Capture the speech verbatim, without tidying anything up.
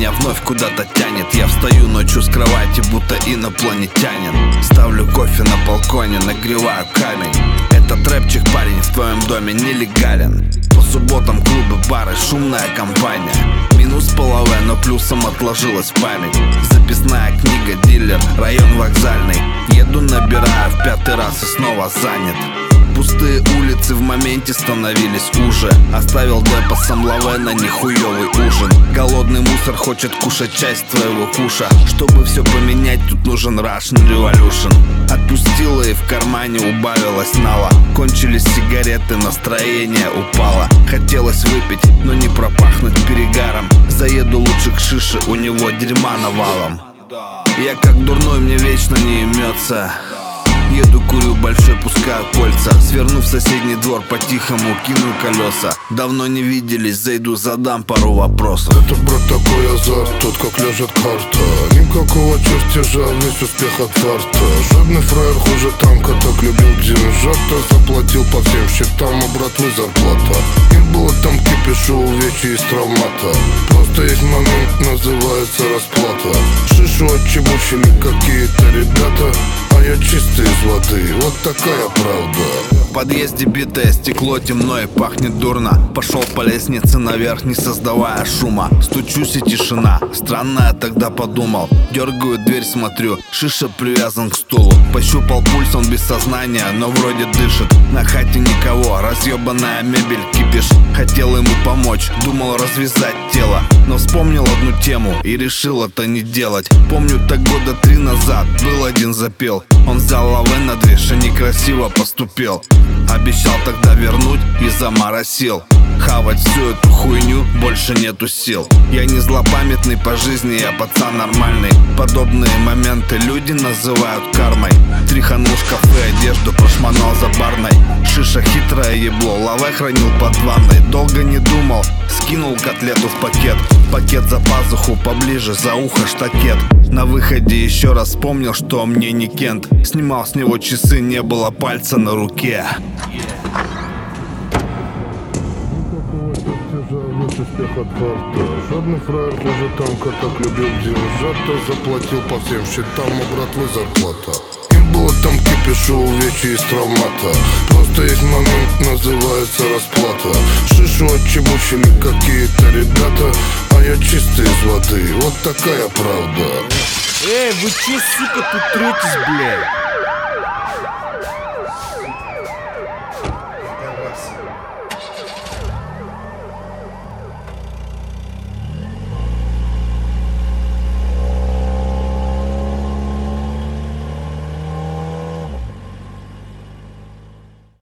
меня вновь куда-то тянет. Я встаю ночью с кровати, будто инопланетянин. Ставлю кофе на балконе, нагреваю камень. Этот рэпчик, парень, в твоем доме нелегален. По субботам клубы, бары, шумная компания. Минус половая, но плюсом отложилась в память. Записная книга, дилер, район вокзальный. Еду, набираю в пятый раз и снова занят. Пустые улицы в моменте становились уже. Оставил депо Самлаве на нихуёвый ужин. Голодный мусор хочет кушать часть твоего куша. Чтобы все поменять, тут нужен Russian Revolution. Отпустила и в кармане убавилась нала. Кончились сигареты, настроение упало. Хотелось выпить, но не пропахнуть перегаром. Заеду лучше к шише, у него дерьма навалом. Я как дурной, мне вечно не имется. Еду, курю большой, пускаю кольца. Сверну в соседний двор, по-тихому кину колеса. Давно не виделись, зайду, задам пару вопросов. Это, брат, такой азарт, тут как лежит карта. Никакого чертежа, весь успех от фарта. Жадный фраер хуже танка, так любил деньжата. Заплатил по всем счетам, у братвы зарплата. Не было там кипишу, увечья из травмата. Просто есть момент, называется расплата. Шишу отчебучили какие-то ребята, а я чистый из воды, вот такая правда. В подъезде битое стекло, темно и пахнет дурно. Пошел по лестнице наверх, не создавая шума. Стучусь и тишина, странно я тогда подумал. Дергаю дверь, смотрю, шиша привязан к стулу. Пощупал пульс, он без сознания, но вроде дышит. На хате никого, разъебанная мебель, кипиш. Хотел ему помочь, думал развязать тело, но вспомнил одну тему и решил это не делать. Помню, так года три назад был один запел. Он взял лаве на движ и некрасиво поступил. Обещал тогда вернуть и заморосил. Хавать всю эту хуйню больше нету сил. Я не злопамятный по жизни, я пацан нормальный. Подобные моменты люди называют кармой. Тряханул шкафы, одежду прошмонал за барной. Шиша хитрое ебло, лаве хранил под ванной. Долго не думал, скинул котлету в пакет. Пакет за пазуху, поближе, за ухо штакет. На выходе еще раз вспомнил, что мне не Кент. Снимал с него часы, не было пальца на руке. Весь успех от фарта. Жадный фраер хуже танка, так любил деньжата. Заплатил по всем счетам, у братвы зарплата. Не было там кипишу, увечья из травмата. Просто есть момент, называется расплата. Шишу отчебучили какие-то ребята, а я чистый из воды, вот такая правда. Эй, вы че, сука, тут третесь, блядь?